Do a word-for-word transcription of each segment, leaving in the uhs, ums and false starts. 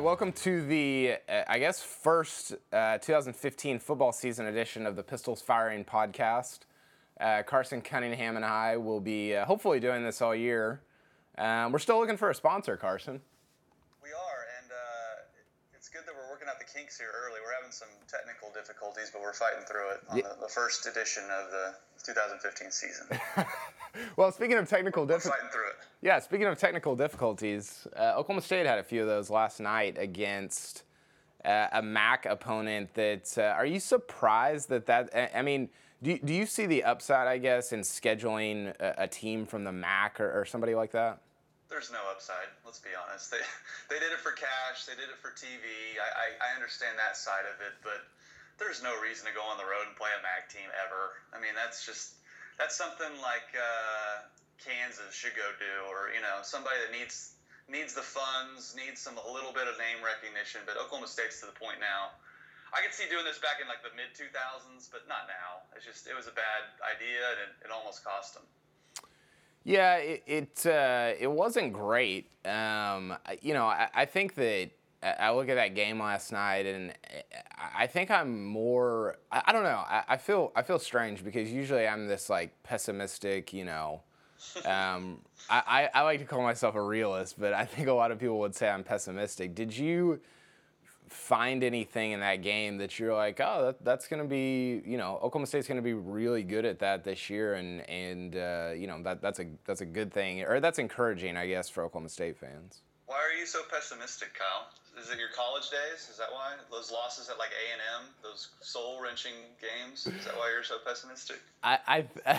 welcome to the, uh, I guess, first uh, twenty fifteen football season edition of the Pistols Firing podcast. Uh, Carson Cunningham and I will be uh, hopefully doing this all year. Um, we're still looking for a sponsor, Carson. We are, and uh, it's good that we're working out the kinks here early. We're having some technical difficulties, but we're fighting through it on yeah. the, the first edition of the twenty fifteen season. Well, speaking of technical difficulties, fighting through it. Yeah, speaking of technical difficulties, uh, Oklahoma State had a few of those last night against uh, a M A C opponent. That uh, are you surprised that that? I mean, do you, do you see the upside, I guess, in scheduling a, a team from the M A C or, or somebody like that? There's no upside. Let's be honest. They they did it for cash. They did it for T V. I, I I understand that side of it, but there's no reason to go on the road and play a M A C team ever. I mean, that's just. That's something like uh, Kansas should go do, or you know, somebody that needs needs the funds, needs some a little bit of name recognition. But Oklahoma State's to the point now. I could see doing this back in like the mid two thousands, but not now. It's just it was a bad idea, and it, it almost cost them. Yeah, it it, uh, it wasn't great. Um, you know, I, I think that. I look at that game last night, and I think I'm more. I don't know. I feel I feel strange because usually I'm this like pessimistic, you know. Um, I, I like to call myself a realist, but I think a lot of people would say I'm pessimistic. Did you find anything in that game that you're like, oh, that, that's going to be, you know, Oklahoma State's going to be really good at that this year, and and uh, you know that that's a that's a good thing, or that's encouraging, I guess, for Oklahoma State fans. Why are you so pessimistic, Kyle? Is it your college days? Is that why? Those losses at like A and M, those soul-wrenching games? Is that why you're so pessimistic? I I,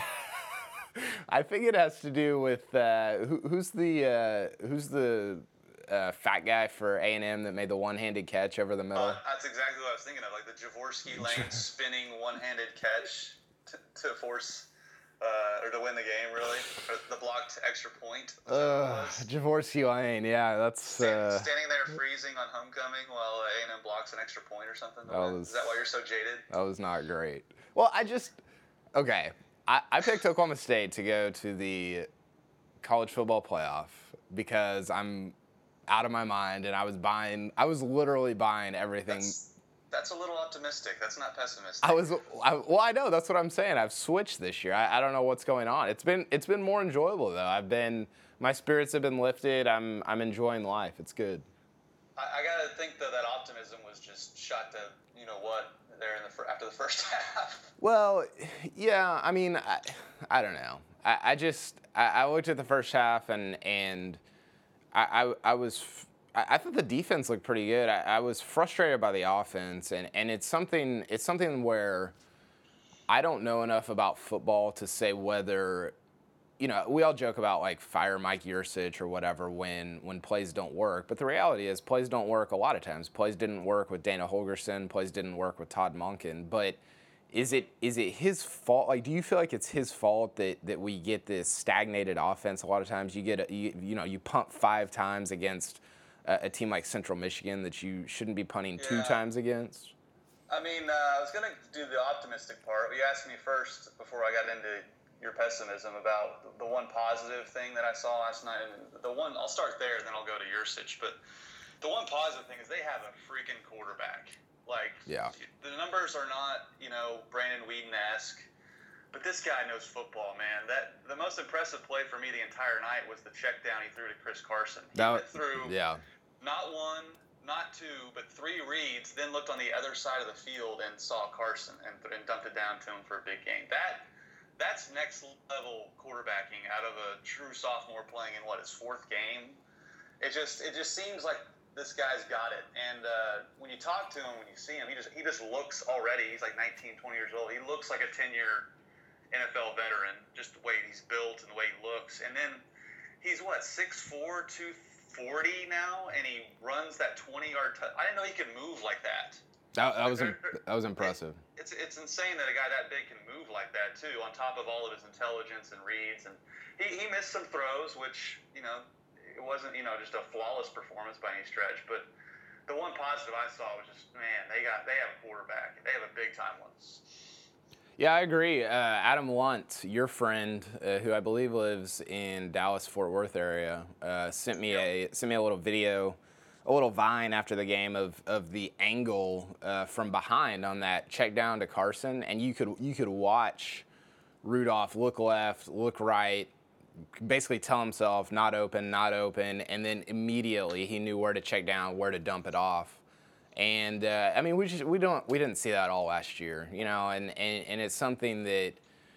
I think it has to do with uh, who, who's the uh, who's the uh, fat guy for A and M that made the one-handed catch over the middle. Uh, that's exactly what I was thinking of, like the Jaworski Lane spinning one-handed catch to, to force. Uh, or to win the game, really, or the blocked extra point. Uh, Jaworski Lane, yeah, that's Stand, uh, standing there freezing on homecoming while A and M blocks an extra point or something. That was, Is that why you're so jaded? That was not great. Well, I just okay. I, I picked Oklahoma State to go to the college football playoff because I'm out of my mind, and I was buying. I was literally buying everything. That's, That's a little optimistic. That's not pessimistic. I was, I, well, I know that's what I'm saying. I've switched this year. I, I don't know what's going on. It's been, it's been more enjoyable though. I've been, my spirits have been lifted. I'm, I'm enjoying life. It's good. I, I gotta think though that optimism was just shot to, you know what, there in the after the first half. Well, yeah. I mean, I, I don't know. I, I just, I, I looked at the first half and and I, I, I was. I thought the defense looked pretty good. I, I was frustrated by the offense, and, and it's something it's something where I don't know enough about football to say whether, you know, we all joke about like fire Mike Yurcich or whatever when when plays don't work, but the reality is plays don't work a lot of times. Plays didn't work with Dana Holgorsen. Plays didn't work with Todd Monken. But is it is it his fault? Like, do you feel like it's his fault that, that we get this stagnated offense a lot of times? You get a, you, you know you punt five times against a team like Central Michigan that you shouldn't be punting yeah. two times against? I mean, uh, I was going to do the optimistic part. You asked me first, before I got into your pessimism, about the one positive thing that I saw last night. And the one, I'll start there, then I'll go to Yurcich. But the one positive thing is they have a freaking quarterback. Like, yeah. the numbers are not, you know, Brandon Whedon-esque. But this guy knows football, man. That the most impressive play for me the entire night was the check down he threw to Chris Carson. He that, went through yeah. not one, not two, but three reads, then looked on the other side of the field and saw Carson and, and dumped it down to him for a big game. That that's next level quarterbacking out of a true sophomore playing in what his fourth game. It just it just seems like this guy's got it. And uh, when you talk to him, when you see him, he just he just looks already. He's like nineteen, twenty years old. He looks like a ten-year N F L veteran, just the way he's built and the way he looks. And then he's what, six four, two forty now, and he runs that twenty-yard touch. I didn't know he could move like that. That, that was they're, they're, that was impressive. It, it's it's insane that a guy that big can move like that too. On top of all of his intelligence and reads, and he, he missed some throws, which you know it wasn't you know just a flawless performance by any stretch. But the one positive I saw was just man, they got they have a quarterback. They have a big time one. Yeah, I agree. Uh, Adam Lunt, your friend, uh, who I believe lives in Dallas, Fort Worth area, uh, sent me a sent me a little video a little vine after the game of of the angle uh, from behind on that check down to Carson, and you could you could watch Rudolph look left, look right, basically tell himself not open, not open, and then immediately he knew where to check down, where to dump it off. And uh, I mean, we just we don't we didn't see that all last year, you know, and, and, and it's something that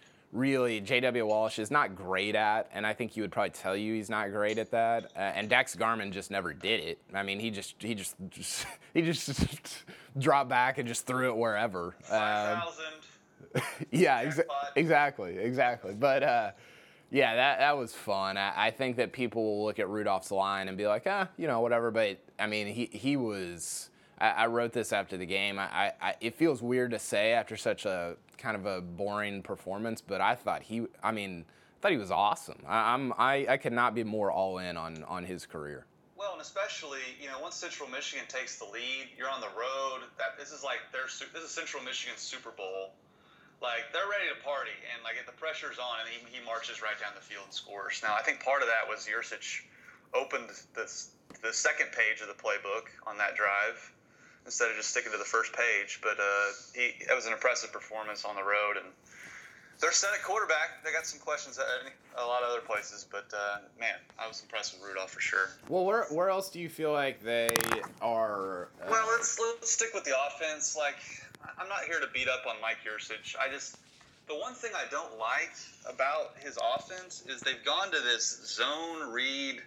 really J W. Walsh is not great at, and I think he would probably tell you he's not great at that. Uh, and Dax Garman just never did it. I mean, he just he just, just he just dropped back and just threw it wherever. Five thousand. Yeah, exa- exactly, exactly. But uh, yeah, that that was fun. I, I think that people will look at Rudolph's line and be like, ah, you know, whatever. But I mean, he he was. I, I wrote this after the game. I, I it feels weird to say after such a kind of a boring performance, but I thought he. I mean, I thought he was awesome. I, I'm I, I could not be more all in on on his career. Well, and especially, you know, once Central Michigan takes the lead, you're on the road. That this is like their this is Central Michigan's Super Bowl. Like, they're ready to party, and, like, if the pressure's on, and he, he marches right down the field and scores. Now, I think part of that was Yurcich opened the, the second page of the playbook on that drive instead of just sticking to the first page. But uh, he that was an impressive performance on the road, and they're set at quarterback. They got some questions at a lot of other places, but, uh, man, I was impressed with Rudolph for sure. Well, where where else do you feel like they are? Uh... Well, let's, let's stick with the offense. Like, I'm not here to beat up on Mike Yurcich. I just, the one thing I don't like about his offense is they've gone to this zone read,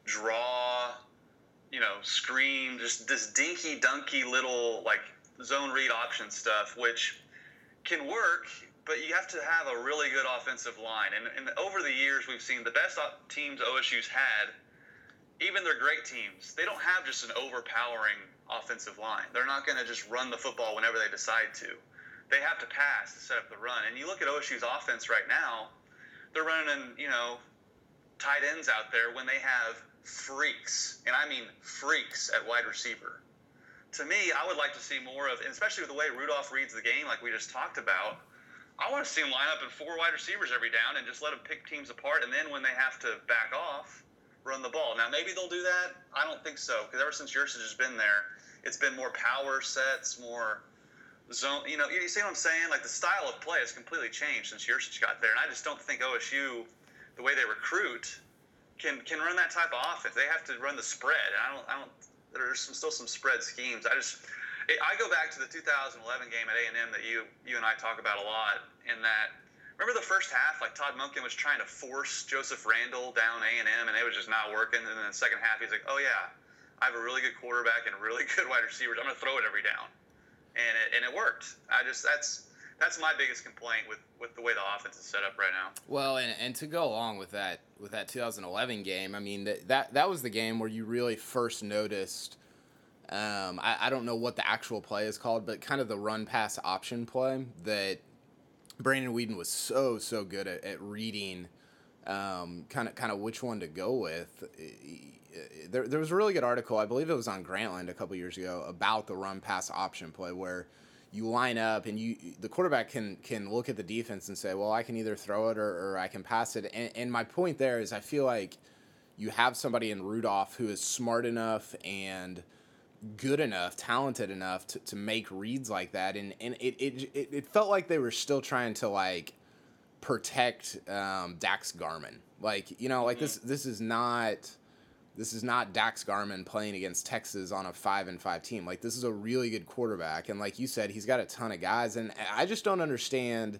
draw, you know, screen, just this dinky dunky little like zone read option stuff, which can work, but you have to have a really good offensive line. And, and over the years, we've seen the best teams O S U's had, even their great teams, they don't have just an overpowering offensive line. They're not going to just run the football whenever they decide to. They have to pass to set up the run. And you look at O S U's offense right now, they're running, you know, tight ends out there when they have freaks, and I mean freaks at wide receiver. To me, I would like to see more of, and especially with the way Rudolph reads the game like we just talked about, I want to see him line up in four wide receivers every down and just let them pick teams apart, and then when they have to back off, run the ball. Now, maybe they'll do that. I don't think so, because ever since Yurcich has been there, it's been more power sets, more zone. You know, you see what I'm saying? Like, the style of play has completely changed since Yurcich got there, and I just don't think O S U, the way they recruit, can can run that type of offense. They have to run the spread. And I don't. I don't. There's some, still some spread schemes. I just. It, I go back to the two thousand eleven game at A and M that you you and I talk about a lot. In that, remember the first half, like Todd Monken was trying to force Joseph Randall down A and M, and it was just not working. And then the second half, he's like, oh yeah, I have a really good quarterback and really good wide receivers. I'm going to throw it every down. And it, and it worked. I just, that's that's my biggest complaint with, with the way the offense is set up right now. Well, and, and to go along with that, with that two thousand eleven game, I mean, that, that, that was the game where you really first noticed, um, I, I don't know what the actual play is called, but kind of the run-pass option play that Brandon Weeden was so, so good at, at reading um, kind of kind of which one to go with. There, there was a really good article, I believe it was on Grantland a couple years ago, about the run pass option play where you line up and you the quarterback can can look at the defense and say, well, I can either throw it or, or I can pass it. And, and my point there is I feel like you have somebody in Rudolph who is smart enough and good enough, talented enough to, to make reads like that. And, and it, it, it, it felt like they were still trying to, like, protect um, Dax Garman. Like, you know, like this this is not... This is not Dax Garman playing against Texas on a five and five team. Like, this is a really good quarterback, and like you said, he's got a ton of guys, and I just don't understand.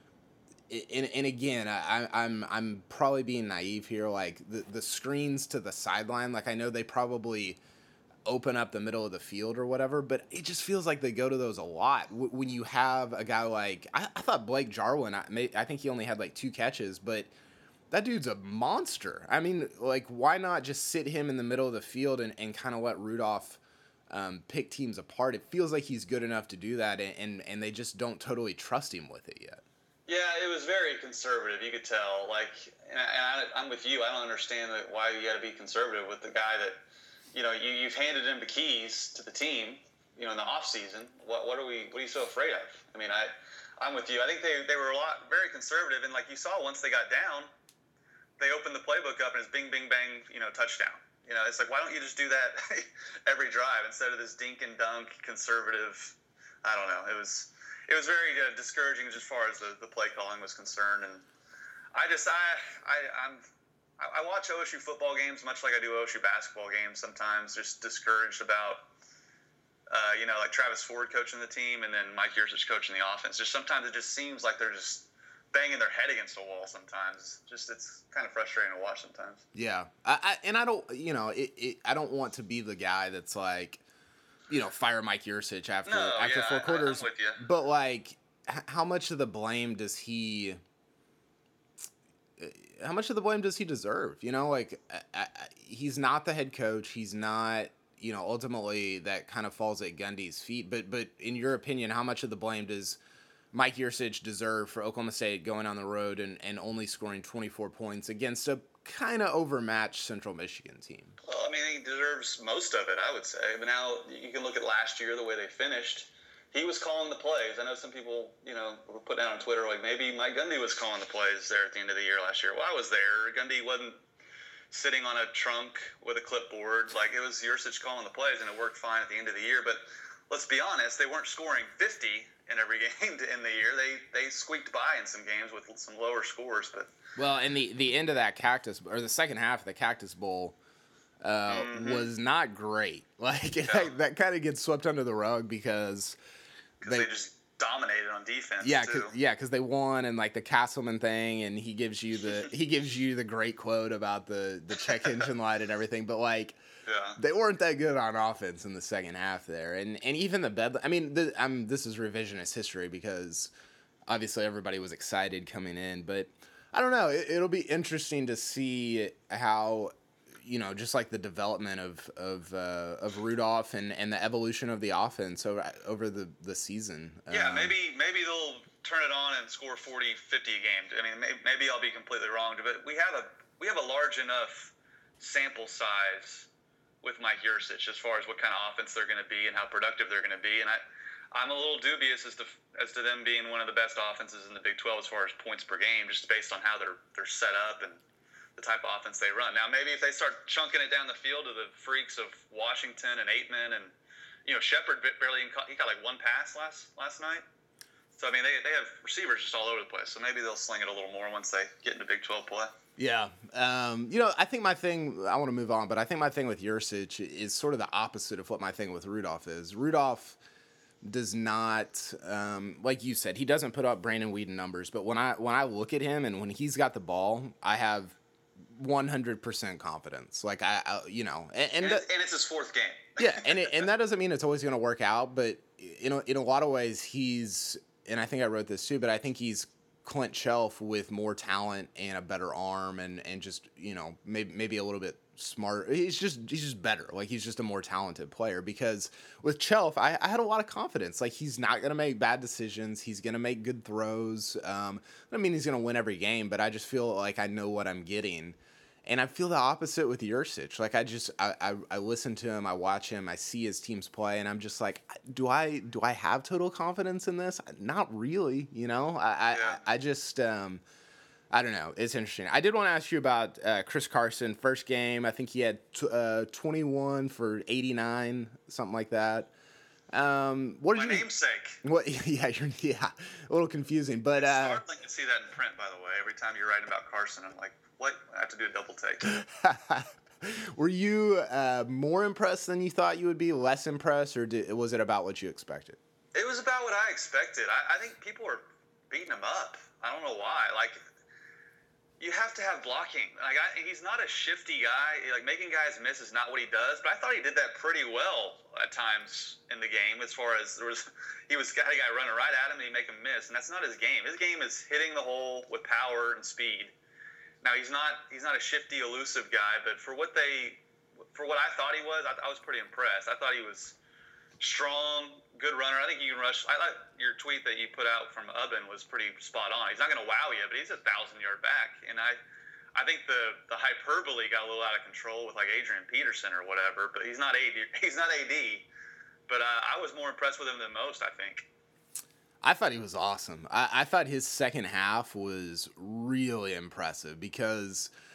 And, and again, I, I'm I'm probably being naive here. Like the the screens to the sideline, like I know they probably open up the middle of the field or whatever, but it just feels like they go to those a lot when you have a guy like I, I thought Blake Jarwin. I, may, I think he only had like two catches, but that dude's a monster. I mean, like, why not just sit him in the middle of the field and, and kind of let Rudolph um, pick teams apart? It feels like he's good enough to do that, and, and, and they just don't totally trust him with it yet. Yeah, it was very conservative. You could tell. Like, and, I, and I, I'm with you. I don't understand that why you got to be conservative with the guy that, you know, you, you've handed him the keys to the team, you know, in the off season. What what are we? What are you so afraid of? I mean, I I'm with you. I think they they were a lot very conservative, and like you saw, once they got down, they opened the playbook up and it's bing, bing, bang, you know, touchdown. You know, it's like, why don't you just do that every drive instead of this dink and dunk conservative? I don't know. It was it was very uh, discouraging as far as the, the play calling was concerned. And I just I I I'm I watch O S U football games much like I do O S U basketball games sometimes, just discouraged about, uh, you know, like Travis Ford coaching the team and then Mike Yurcich coaching the offense. Just sometimes it just seems like they're just banging their head against a wall sometimes. Just it's kind of frustrating to watch sometimes. Yeah. I, I, and I don't, you know, it, it, I don't want to be the guy that's like, you know, fire Mike Yurcich after, no, after yeah, four I, quarters. I'm with you. But, like, h- how much of the blame does he... How much of the blame does he deserve? You know, like, I, I, he's not the head coach. He's not, you know, ultimately that kind of falls at Gundy's feet. But, but in your opinion, how much of the blame does Mike Yurcich deserve for Oklahoma State going on the road and, and only scoring twenty-four points against a kind of overmatched Central Michigan team? Well, I mean, he deserves most of it, I would say. But now you can look at last year, the way they finished. He was calling the plays. I know some people, you know, were put down on Twitter like maybe Mike Gundy was calling the plays there at the end of the year last year. Well, I was there. Gundy wasn't sitting on a trunk with a clipboard. Like, it was Yurcich calling the plays, and it worked fine at the end of the year. But let's be honest, they weren't scoring fifty in every game to end the year. They they squeaked by in some games with some lower scores. But well, and the the end of that Cactus, or the second half of the Cactus Bowl, uh, mm-hmm. was not great. Like, yeah. that, that kind of gets swept under the rug because they, they just dominated on defense. Yeah, too. Cause, yeah, because they won, and like the Castleman thing, and he gives you the he gives you the great quote about the the check engine light and everything. But like, yeah. they weren't that good on offense in the second half there, and and even the bed. I mean, the, I'm this is revisionist history because obviously everybody was excited coming in, but I don't know. It, it'll be interesting to see how, you know, just like the development of of uh, of Rudolph and, and the evolution of the offense over over the, the season. Yeah, um, maybe maybe they'll turn it on and score forty, fifty a game. I mean, maybe, maybe I'll be completely wrong, but we have a we have a large enough sample size with Mike Yurcich as far as what kind of offense they're going to be and how productive they're going to be. And I, I'm a little dubious as to as to them being one of the best offenses in the Big twelve as far as points per game, just based on how they're they're set up and the type of offense they run. Now, maybe if they start chunking it down the field to the freaks of Washington and Aitman and, you know, Shepard barely – he got like one pass last last night. So, I mean, they they have receivers just all over the place. So maybe they'll sling it a little more once they get into Big twelve play. Yeah. Um, you know, I think my thing – I want to move on, but I think my thing with Yurcich is sort of the opposite of what my thing with Rudolph is. Rudolph does not um, – like you said, he doesn't put up Brandon Weeden numbers. But when I when I look at him and when he's got the ball, I have one hundred percent confidence. Like, I, I you know – and, and, and, it's, and it's his fourth game. Yeah, and it, and that doesn't mean it's always going to work out. But, you know, in a lot of ways, he's – and I think I wrote this too, but I think he's – Clint Shelf with more talent and a better arm and, and just, you know, maybe maybe a little bit smarter. He's just he's just better. Like, he's just a more talented player because with Shelf, I, I had a lot of confidence. Like, he's not going to make bad decisions. He's going to make good throws. Um, I don't mean he's going to win every game, but I just feel like I know what I'm getting. And I feel the opposite with Yurcich. Like, I just I, I, I listen to him, I watch him, I see his teams play, and I'm just like, do I do I have total confidence in this? Not really, you know. I yeah. I, I just um, I don't know. It's interesting. I did want to ask you about uh, Chris Carson. First game, I think he had t- uh, twenty-one for eighty-nine, something like that. Um, what did My you? namesake. What? Yeah, you're, yeah, a little confusing, but it's uh, startling to see that in print. By the way, every time you're writing about Carson, I'm like, what? I have to do a double take. Were you uh, more impressed than you thought you would be? Less impressed, or did, was it about what you expected? It was about what I expected. I, I think people are beating him up. I don't know why. Like, you have to have blocking. Like, I, he's not a shifty guy. Like, making guys miss is not what he does. But I thought he did that pretty well at times in the game. As far as there was, he was got a guy running right at him and he make him miss, and that's not his game. His game is hitting the hole with power and speed. Now, he's not he's not a shifty, elusive guy, but for what they, for what I thought he was, I, I was pretty impressed. I thought he was strong, good runner. I think you can rush. I thought your tweet that you put out from Ubben was pretty spot on. He's not going to wow you, but he's a thousand-yard back. And I I think the, the hyperbole got a little out of control with, like, Adrian Peterson or whatever, but he's not A D. He's not A D. But uh, I was more impressed with him than most, I think. I thought he was awesome. I, I thought his second half was really impressive because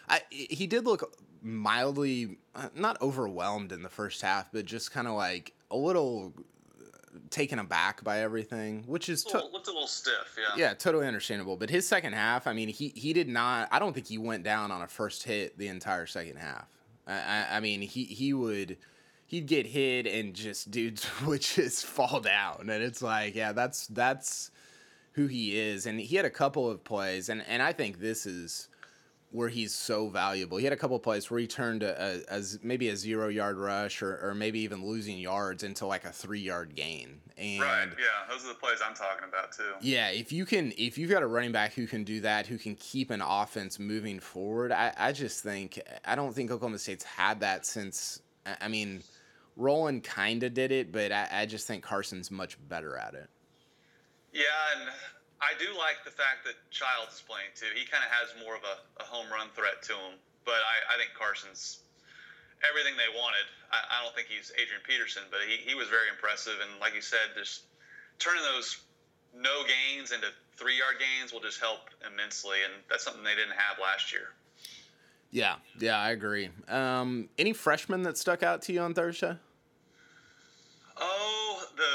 I he did look mildly uh, not overwhelmed in the first half, but just kind of like a little taken aback by everything, which is to- looked a little stiff. Yeah. Yeah, totally understandable. But his second half, I mean, he he did not. I don't think he went down on a first hit the entire second half. I, I, I mean, he he would. He'd get hit and just dudes would just fall down, and it's like, yeah, that's that's who he is. And he had a couple of plays, and, and I think this is where he's so valuable. He had a couple of plays where he turned a, a, a maybe a zero yard rush or, or maybe even losing yards into like a three yard gain. And right, yeah, those are the plays I'm talking about too. Yeah, if you can, if you've got a running back who can do that, who can keep an offense moving forward, I, I just think I don't think Oklahoma State's had that since. I mean. Roland kind of did it, but I, I just think Carson's much better at it. Yeah, and I do like the fact that Childs is playing too. He kind of has more of a, a home run threat to him, but I, I think Carson's everything they wanted. I, I don't think he's Adrian Peterson, but he, he was very impressive. And like you said, just turning those no gains into three-yard gains will just help immensely, and that's something they didn't have last year. Yeah, yeah, I agree. Um, any freshmen that stuck out to you on Thursday? Oh, the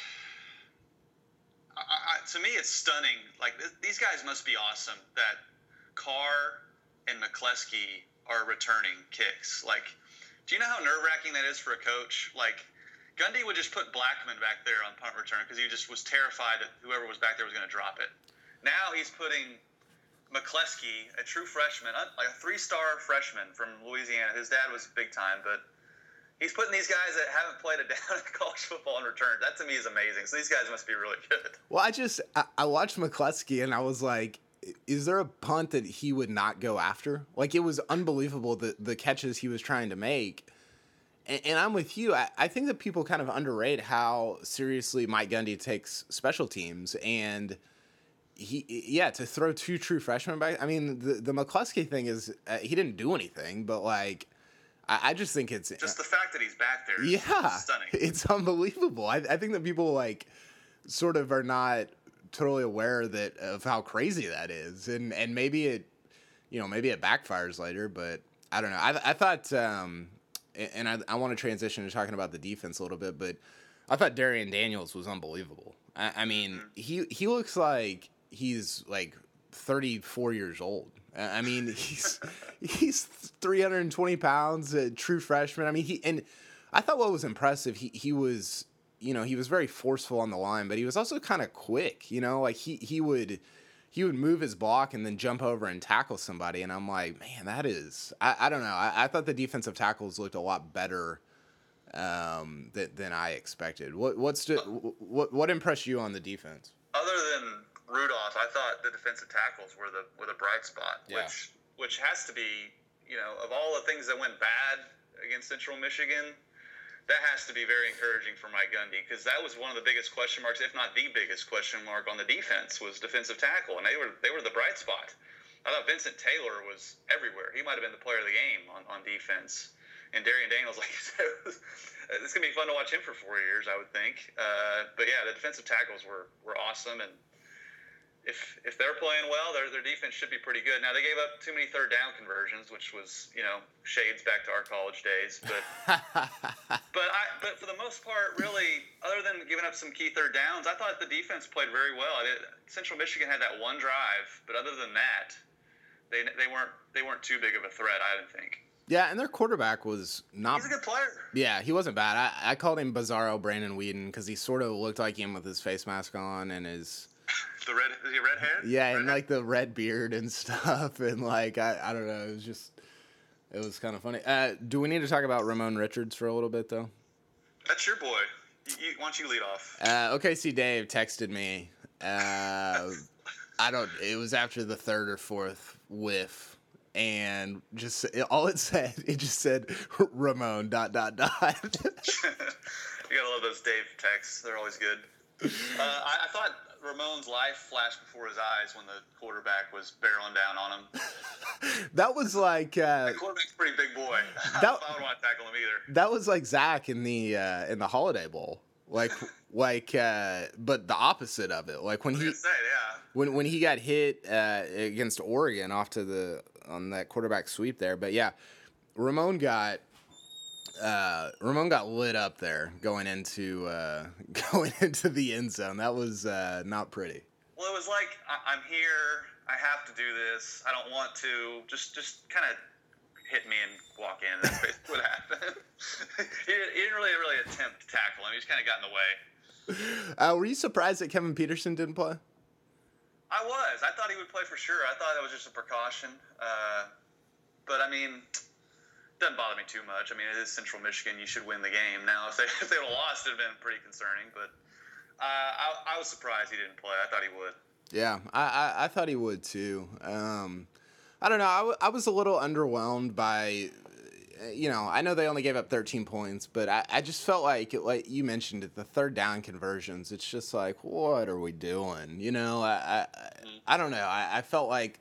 I, I, to me it's stunning. Like th- these guys must be awesome that Carr and McCleskey are returning kicks. Like, do you know how nerve-wracking that is for a coach? Like, Gundy would just put Blackman back there on punt return because he just was terrified that whoever was back there was going to drop it. Now he's putting McCleskey, a true freshman, like a three-star freshman from Louisiana. His dad was big time, but he's putting these guys that haven't played a down in college football in return. That to me is amazing. So these guys must be really good. Well, I just I, I watched McCleskey and I was like, is there a punt that he would not go after? Like, it was unbelievable the the catches he was trying to make. And, and I'm with you. I, I think that people kind of underrate how seriously Mike Gundy takes special teams. And he, yeah, to throw two true freshmen back. I mean, the, the McCleskey thing is, uh, he didn't do anything, but like, I, I just think it's just the fact that he's back there. Is yeah, stunning. It's unbelievable. I, I think that people like sort of are not totally aware that of how crazy that is, and and maybe it, you know, maybe it backfires later, but I don't know. I I thought, um, and I I want to transition to talking about the defense a little bit, but I thought Darian Daniels was unbelievable. I, I mean, mm-hmm. he he looks like he's like thirty-four years old. I mean, he's he's three hundred twenty pounds, a true freshman. I mean, he and I thought what was impressive, he he was, you know, he was very forceful on the line, but he was also kind of quick. You know, like he he would he would move his block and then jump over and tackle somebody, and I'm like, man, that is I, I don't know. I, I thought the defensive tackles looked a lot better um, than than I expected. What what's the, what what impressed you on the defense? Other than Rudolph, I thought the defensive tackles were the were the bright spot, yeah. which which has to be, you know, of all the things that went bad against Central Michigan, that has to be very encouraging for Mike Gundy, because that was one of the biggest question marks, if not the biggest question mark on the defense, was defensive tackle, and they were they were the bright spot. I thought Vincent Taylor was everywhere. He might have been the player of the game on, on defense. And Darian Daniels, like you said, was, it's going to be fun to watch him for four years, I would think. Uh, but yeah, the defensive tackles were, were awesome, and if if they're playing well, their their defense should be pretty good. Now, they gave up too many third down conversions, which was, you know, shades back to our college days. But but I but for the most part, really, other than giving up some key third downs, I thought the defense played very well. I did, Central Michigan had that one drive, but other than that, they they weren't they weren't too big of a threat, I didn't think. Yeah, and their quarterback was not. He's a good player. Yeah, he wasn't bad. I, I called him Bizarro Brandon Whedon because he sort of looked like him with his face mask on and his. The red, is he red hair? Yeah, red and hair? like the red beard and stuff, and like I, I don't know, it was just, it was kind of funny. Uh, do we need to talk about Ramon Richards for a little bit though? That's your boy. You, you, why don't you lead off? Uh, O K C Dave texted me. Uh, I don't. It was after the third or fourth whiff, and just it, all it said, it just said Ramon dot dot dot. You gotta love those Dave texts. They're always good. Uh, I, I thought Ramon's life flashed before his eyes when the quarterback was barreling down on him. That was like uh, the quarterback's a pretty big boy. I that, don't know if I would want to tackle him either. That was like Zach in the uh, in the Holiday Bowl, like like uh, but the opposite of it. Like when he say, yeah. when when he got hit uh, against Oregon off to the on that quarterback sweep there. But yeah, Ramon got uh, Ramon got lit up there going into uh, going into the end zone. That was uh, not pretty. Well, it was like I- I'm here. I have to do this. I don't want to. Just just kind of hit me and walk in. That's basically what happened. he, didn't, he didn't really really attempt to tackle him. He just kind of got in the way. Uh, were you surprised that Kevin Peterson didn't play? I was. I thought he would play for sure. I thought that was just a precaution. Uh, but, I mean, it doesn't bother me too much. I mean, it is Central Michigan. You should win the game. Now, if they, if they would have lost, it would have been pretty concerning. But uh, I, I was surprised he didn't play. I thought he would. Yeah, I, I, I thought he would too. Um, I don't know. I, w- I was a little underwhelmed by, you know, I know they only gave up thirteen points, but I, I just felt like, like you mentioned it, the third down conversions, it's just like, what are we doing? You know, I I, I don't know. I, I felt like,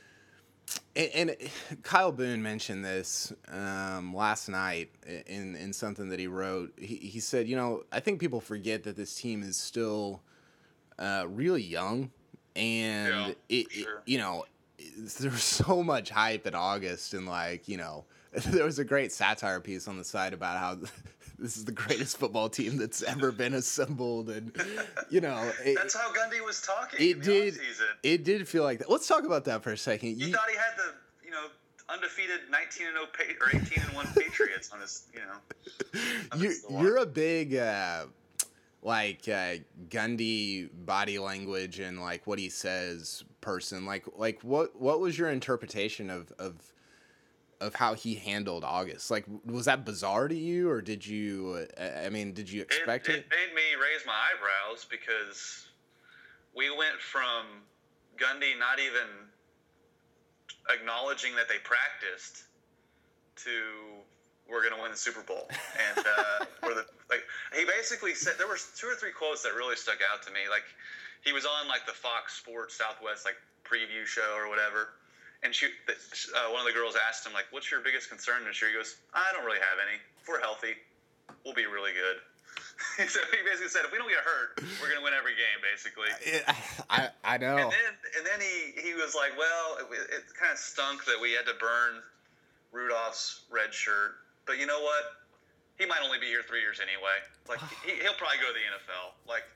and, and Kyle Boone mentioned this um, last night in, in something that he wrote. He, he said, you know, I think people forget that this team is still uh, really young, and yeah, it, sure. it, you know, there was so much hype in August, and like, you know, there was a great satire piece on the site about how this is the greatest football team that's ever been assembled, and you know, it, that's how Gundy was talking. It in the did. Offseason. It did feel like that. Let's talk about that for a second. You, you thought he had the, you know, undefeated nineteen and oh pa- or eighteen and one Patriots on his, you know. You, you're a big uh, like uh, Gundy body language and like what he says person. Like like what what was your interpretation of of of how he handled August? Like, was that bizarre to you, or did you? I mean, did you expect it? It, it made me raise my eyebrows because we went from Gundy not even acknowledging that they practiced to we're going to win the Super Bowl, and uh, we're the like he basically said there were two or three quotes that really stuck out to me. Like he was on like the Fox Sports Southwest like preview show or whatever. And she, uh, one of the girls asked him, like, what's your biggest concern this year? He goes, I don't really have any. If we're healthy, we'll be really good. So he basically said, if we don't get hurt, we're going to win every game, basically. I I know. And then, and then he, he was like, well, it, it kind of stunk that we had to burn Rudolph's red shirt. But you know what? He might only be here three years anyway. Like, he, he'll probably go to the N F L. Like,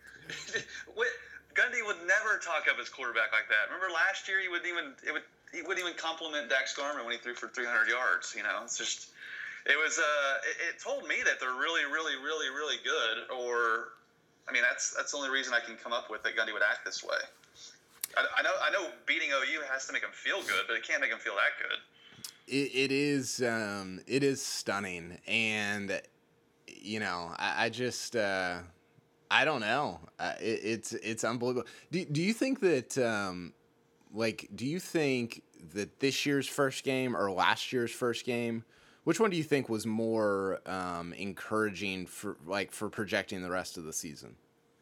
Gundy would never talk up his quarterback like that. Remember last year, he wouldn't even it would he wouldn't even compliment Dax Garman when he threw for three hundred yards. You know, it's just it was uh it, it told me that they're really really really really good. Or I mean that's that's the only reason I can come up with that Gundy would act this way. I, I know I know beating O U has to make him feel good, but it can't make him feel that good. It, it is um it is stunning, and you know I, I just. Uh, I don't know. Uh, it, it's it's unbelievable. Do do you think that um, like do you think that this year's first game or last year's first game, which one do you think was more um, encouraging for like for projecting the rest of the season?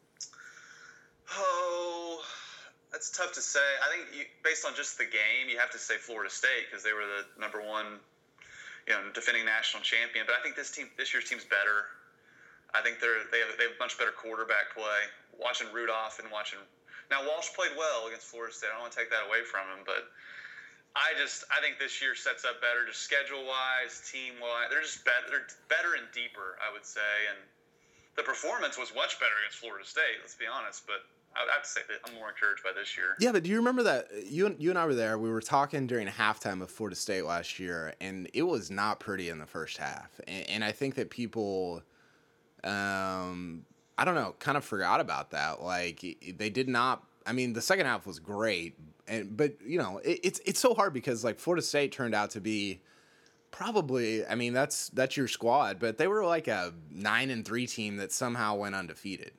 Oh, that's tough to say. I think you, based on just the game, you have to say Florida State because they were the number one, you know, defending national champion. But I think this team, this year's team's better. I think they're they have they have much better quarterback play. Watching Rudolph and watching now Walsh played well against Florida State. I don't want to take that away from him, but I just I think this year sets up better, just schedule wise, team wise. They're just better. They're better and deeper, I would say. And the performance was much better against Florida State. Let's be honest, but I would have to say that I'm more encouraged by this year. Yeah, but do you remember that you you and I were there? We were talking during halftime of Florida State last year, and it was not pretty in the first half. And, and I think that people. Um, I don't know, kind of forgot about that. Like they did not. I mean, the second half was great, and but you know, it, it's it's so hard because like Florida State turned out to be probably. I mean, that's that's your squad, but they were like a nine and three team that somehow went undefeated.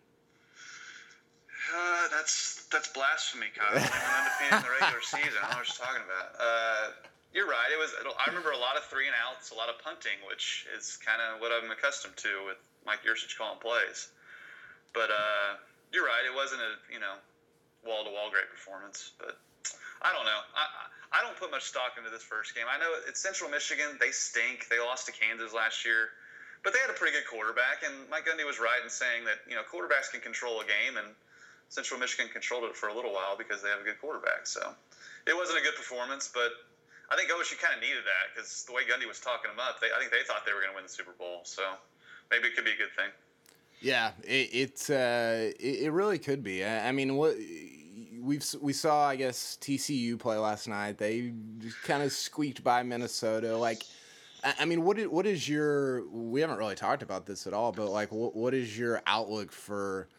Uh, that's that's blasphemy, Kyle. They went undefeated in the regular season. I don't know what you're talking about. Uh, You're right. It was. I remember a lot of three and outs, a lot of punting, which is kind of what I'm accustomed to with Mike Yurcich calling plays. But uh, you're right. It wasn't a you know wall to wall great performance. But I don't know. I I don't put much stock into this first game. I know it's Central Michigan. They stink. They lost to Kansas last year, but they had a pretty good quarterback. And Mike Gundy was right in saying that you know quarterbacks can control a game, and Central Michigan controlled it for a little while because they have a good quarterback. So it wasn't a good performance, but I think O S U kind of needed that because the way Gundy was talking them up, they, I think they thought they were going to win the Super Bowl. So maybe it could be a good thing. Yeah, it it, uh, it, it really could be. I, I mean, what we've we saw, I guess T C U play last night. They kind of squeaked by Minnesota. Like, I, I mean, what is, what is your? We haven't really talked about this at all, but like, what what is your outlook for?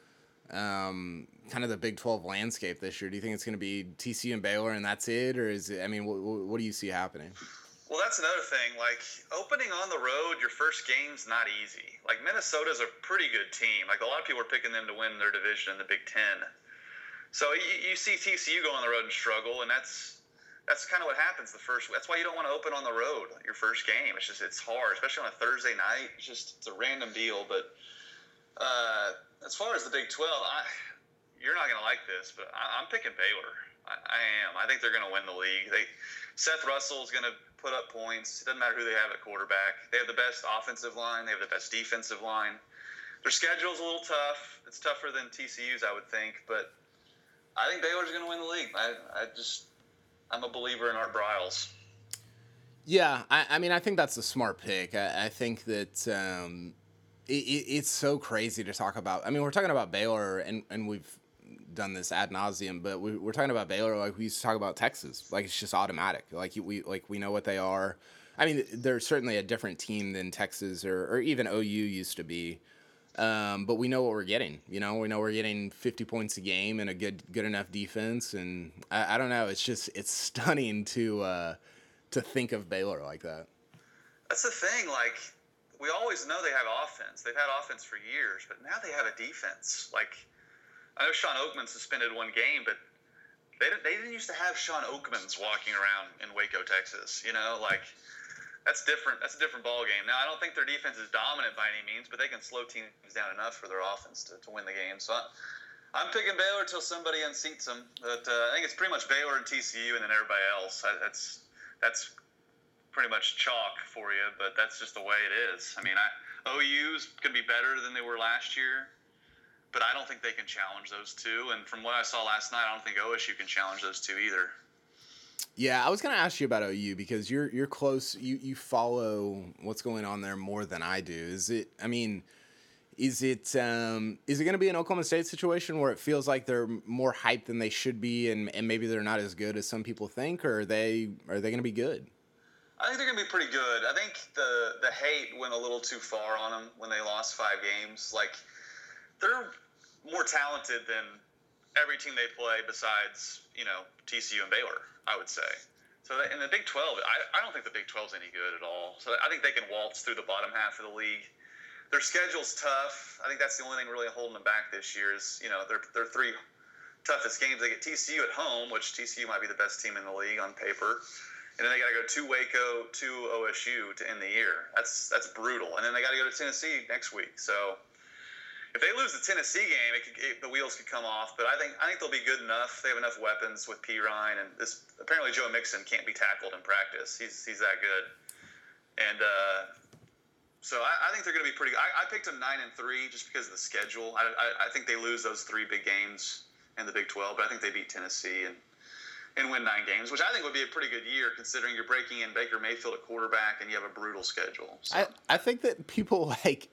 Um, kind of the Big twelve landscape this year. Do you think it's going to be T C U and Baylor and that's it, or is it? I mean, what, what do you see happening? Well, that's another thing. Like opening on the road, your first game's not easy. Like Minnesota's a pretty good team. Like a lot of people are picking them to win their division in the Big Ten. So you, you see T C U go on the road and struggle, and that's that's kind of what happens the first. That's why you don't want to open on the road your first game. It's just it's hard, especially on a Thursday night. It's just it's a random deal. But uh, as far as the Big twelve, I. You're not going to like this, but I, I'm picking Baylor. I, I am. I think they're going to win the league. They, Seth Russell is going to put up points. It doesn't matter who they have at quarterback. They have the best offensive line. They have the best defensive line. Their schedule's a little tough. It's tougher than T C U's, I would think, but I think Baylor's going to win the league. I, I just, I'm a believer in Art Briles. Yeah, I, I mean, I think that's a smart pick. I, I think that um, it, it, it's so crazy to talk about. I mean, we're talking about Baylor, and, and we've done this ad nauseum, but we, we're talking about Baylor like we used to talk about Texas. Like it's just automatic. Like we like we know what they are. I mean, they're certainly a different team than Texas or, or even O U used to be. Um, but we know what we're getting. You know, we know we're getting fifty points a game and a good good enough defense. And I, I don't know. It's just it's stunning to uh, to think of Baylor like that. That's the thing. Like we always know they have offense. They've had offense for years, but now they have a defense. Like. I know Sean Oakman suspended one game, but they didn't, they didn't used to have Sean Oakmans walking around in Waco, Texas. You know, like that's different. That's a different ball game. Now, I don't think their defense is dominant by any means, but they can slow teams down enough for their offense to, to win the game. So I, I'm picking Baylor until somebody unseats them. But uh, I think it's pretty much Baylor and T C U and then everybody else. I, that's that's pretty much chalk for you, but that's just the way it is. I mean, I, O U's going to be better than they were last year. But I don't think they can challenge those two. And from what I saw last night, I don't think O S U can challenge those two either. Yeah, I was going to ask you about O U because you're you're close. You you follow what's going on there more than I do. Is it? I mean, is it? Um, is it going to be an Oklahoma State situation where it feels like they're more hyped than they should be, and, and maybe they're not as good as some people think, or are they are they going to be good? I think they're going to be pretty good. I think the the hate went a little too far on them when they lost five games. Like. They're more talented than every team they play besides, you know, T C U and Baylor, I would say. So in the Big twelve, I, I don't think the Big twelve is any good at all. So I think they can waltz through the bottom half of the league. Their schedule's tough. I think that's the only thing really holding them back this year is, you know, their their three toughest games. They get T C U at home, which T C U might be the best team in the league on paper. And then they got to go to Waco, to O S U to end the year. That's that's brutal. And then they got to go to Tennessee next week. So if they lose the Tennessee game, it could, it, the wheels could come off. But I think I think they'll be good enough. They have enough weapons with P. Ryan, and this apparently Joe Mixon can't be tackled in practice. He's he's that good, and uh, so I, I think they're going to be pretty. I, I picked them nine and three just because of the schedule. I, I I think they lose those three big games in the Big twelve, but I think they beat Tennessee and and win nine games, which I think would be a pretty good year considering you're breaking in Baker Mayfield at quarterback and you have a brutal schedule. So. I I think that people like.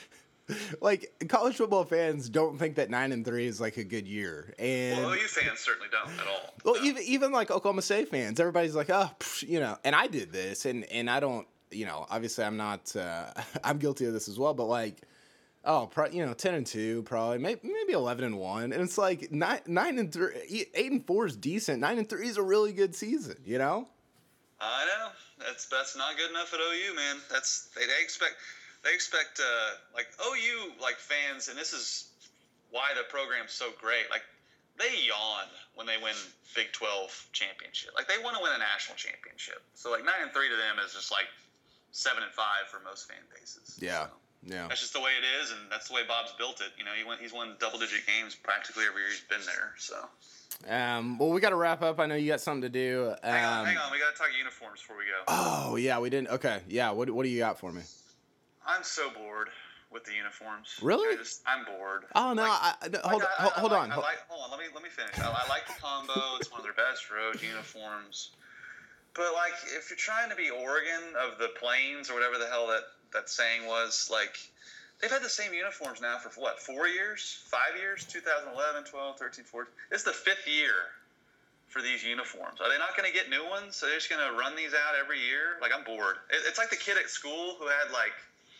Like college football fans don't think that nine and three is like a good year, and well, O U fans certainly don't at all. Well, no. even even like Oklahoma State fans, everybody's like, oh, psh, you know. And I did this, and and I don't, you know, obviously I'm not, uh, I'm guilty of this as well. But like, oh, pro, you know, ten and two, probably maybe maybe eleven and one, and it's like nine nine and three, eight and four is decent. Nine and three is a really good season, you know. I know that's that's not good enough at O U, man. That's they, they expect. They expect, uh, like, O U, like, fans, and this is why the program's so great, like, they yawn when they win Big twelve championship. Like, they want to win a national championship. So, like, nine and three to them is just, like, seven and five for most fan bases. Yeah, so, yeah. That's just the way it is, and that's the way Bob's built it. You know, he went, he's won double-digit games practically every year he's been there, so. Um, well, we got to wrap up. I know you got something to do. Um, hang on, hang on. We got to talk uniforms before we go. Oh, yeah, we didn't. Okay, yeah. What What do you got for me? I'm so bored with the uniforms. Really? I just, I'm bored. Oh no! Like, I, I, hold, like, I, hold, I, hold I on. like, I like, hold on. Let me let me finish. I, I like the combo. It's one of their best road uniforms. But like, if you're trying to be Oregon of the Plains or whatever the hell that, that saying was, like, they've had the same uniforms now for what, four years, five years, two thousand eleven, twelve, thirteen, fourteen. This is the fifth year for these uniforms. Are they not going to get new ones? So they're just going to run these out every year? Like, I'm bored. It, it's like the kid at school who had like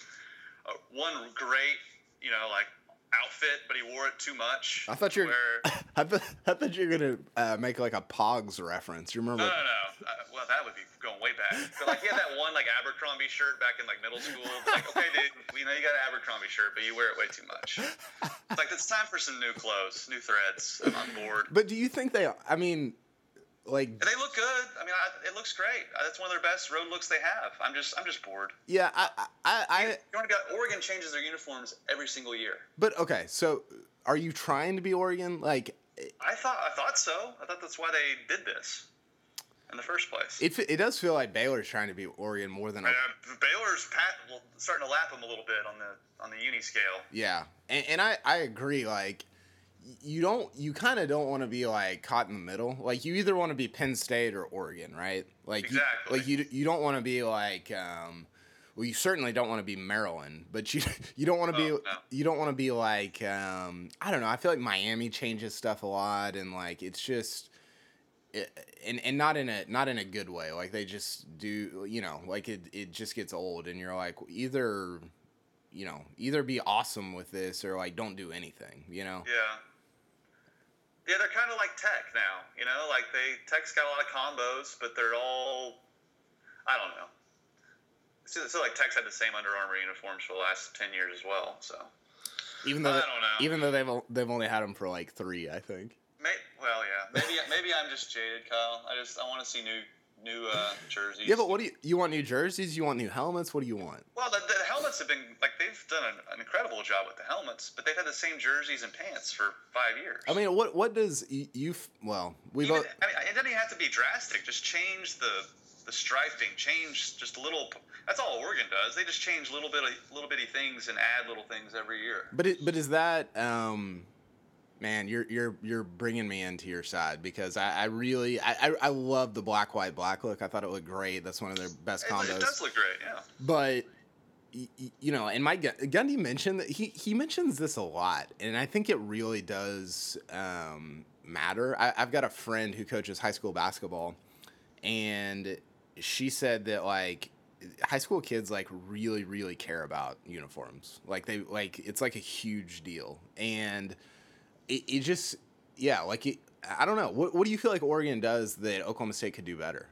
a, one great, you know, like outfit, but he wore it too much. I thought you were. Where, I, th- I thought you were gonna uh, make like a Pogs reference. You remember? no, no, no. Uh, well, that would be going way back. But like, he had that one like Abercrombie shirt back in like middle school. Like, okay, dude, we know you got an Abercrombie shirt, but you wear it way too much. It's like, it's time for some new clothes, new threads. I'm on board. But do you think they? I mean, like. They look good. I mean, I, it looks great. That's one of their best road looks they have. I'm just, I'm just bored. Yeah, I, I, I. You know, got Oregon changes their uniforms every single year. But okay, so are you trying to be Oregon? Like. I thought, I thought so. I thought that's why they did this in the first place. It it does feel like Baylor's trying to be Oregon more than. Uh, Baylor's pat, well, starting to lap them a little bit on the on the uni scale. Yeah, and, and I, I agree. Like, you don't, you kind of don't want to be like caught in the middle. Like, you either want to be Penn State or Oregon, right? Like, exactly. You, like you you don't want to be like. Um, Well, you certainly don't want to be Maryland, but you you don't want to be Oh, no. you don't want to be like um, I don't know. I feel like Miami changes stuff a lot, and like it's just, it, and and not in a not in a good way. Like they just do, you know, like it it just gets old, and you're like either, you know, either be awesome with this or like don't do anything, you know. Yeah. Yeah, they're kind of like Tech now, you know. Like they Tech's got a lot of combos, but they're all, I don't know. So, so like Tech's had the same Under Armour uniforms for the last ten years as well. So Even though I they- don't know. even though they've o- they've only had them for like three, I think. May, well, yeah, maybe maybe I'm just jaded, Kyle. I just I want to see new new uh, jerseys. Yeah, but what do you you want new jerseys? You want new helmets? What do you want? Well, the, the helmets have been like they've done an, an incredible job with the helmets, but they've had the same jerseys and pants for five years. I mean, what what does you, you f- well we Even, both. I mean, it doesn't even have to be drastic. Just change the the striping, change just a little. That's all Oregon does. They just change little bit of, little bitty things and add little things every year. But it, but is that um, man? You're you're you're bringing me into your side because I, I really I, I I love the black white black look. I thought it looked great. That's one of their best It, combos. it does look great, yeah. But y- y- you know, and Mike Gun- Gundy mentioned that he he mentions this a lot, and I think it really does um, matter. I, I've got a friend who coaches high school basketball, and she said that like high school kids like really really care about uniforms. Like they like it's like a huge deal, and it, it just yeah like it, I don't know. What what do you feel like Oregon does that Oklahoma State could do better?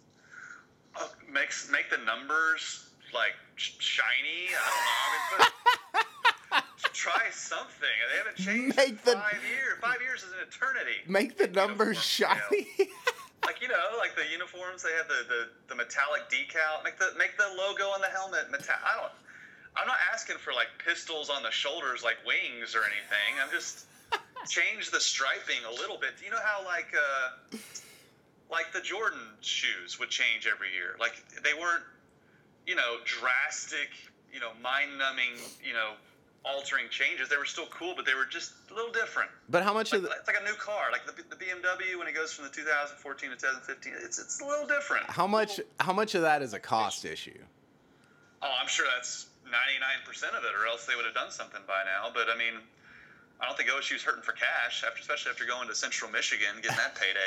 Uh, makes make the numbers like sh- shiny. I don't know. I mean, put, try something. They haven't changed Make in the- five years. Five years is an eternity. Make the Uniform numbers scale. shiny. Like, you know, like the uniforms, they have the, the, the metallic decal. Make the make the logo on the helmet metal. I don't. I'm not asking for like pistols on the shoulders, like wings or anything. I'm just change the striping a little bit. You know how like uh, like the Jordan shoes would change every year. Like they weren't, you know, drastic, you know, mind-numbing, you know, altering changes. They were still cool, but they were just a little different. But how much Like, of the, it's like a new car, like the, the B M W when it goes from the two thousand fourteen to two thousand fifteen. It's it's a little different. how much how much of that is a cost issue? Oh, I'm sure that's ninety-nine percent of it, or else they would have done something by now. But I mean, I don't think O S U's hurting for cash, after, especially after going to Central Michigan, getting that payday.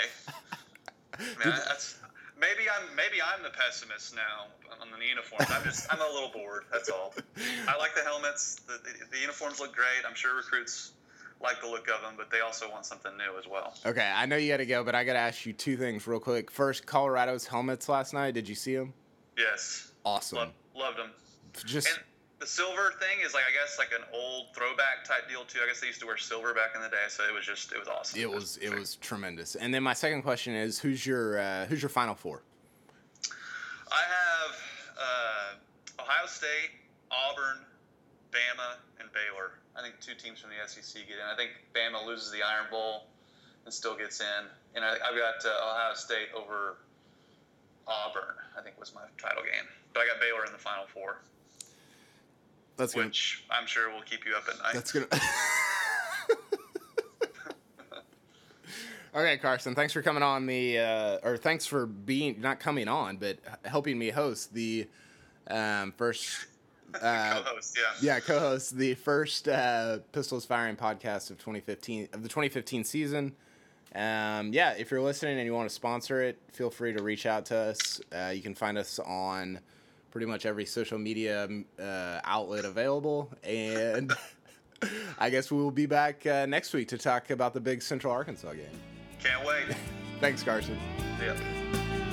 I mean, that's maybe I'm maybe I'm the pessimist now on the uniforms. I'm just I'm a little bored. That's all. I like the helmets. The, the, the uniforms look great. I'm sure recruits like the look of them, but they also want something new as well. Okay, I know you got to go, but I got to ask you two things real quick. First, Colorado's helmets last night. Did you see them? Yes, Awesome. Lo- loved them. Just And the silver thing is like, I guess, like an old throwback type deal too. I guess they used to wear silver back in the day, so it was just it was awesome. it was it was tremendous. And then my second question is, who's your uh, who's your Final Four? I have uh, Ohio State, Auburn, Bama, and Baylor. I think two teams from the S E C get in. I think Bama loses the Iron Bowl and still gets in. And I, I've got uh, Ohio State over Auburn, I think was my title game. But I got Baylor in the Final Four, That's gonna. which I'm sure will keep you up at night. That's gonna. Okay, Carson, thanks for coming on the, uh, or thanks for being, not coming on, but helping me host the um, first, uh, co-host, yeah. Yeah, co-host the first uh, Pistols Firing podcast of twenty fifteen, of the twenty fifteen season. Um, yeah, if you're listening and you want to sponsor it, feel free to reach out to us. Uh, you can find us on pretty much every social media uh, outlet available, and I guess we will be back uh, next week to talk about the big Central Arkansas game. Can't wait. Thanks, Carson. Yeah.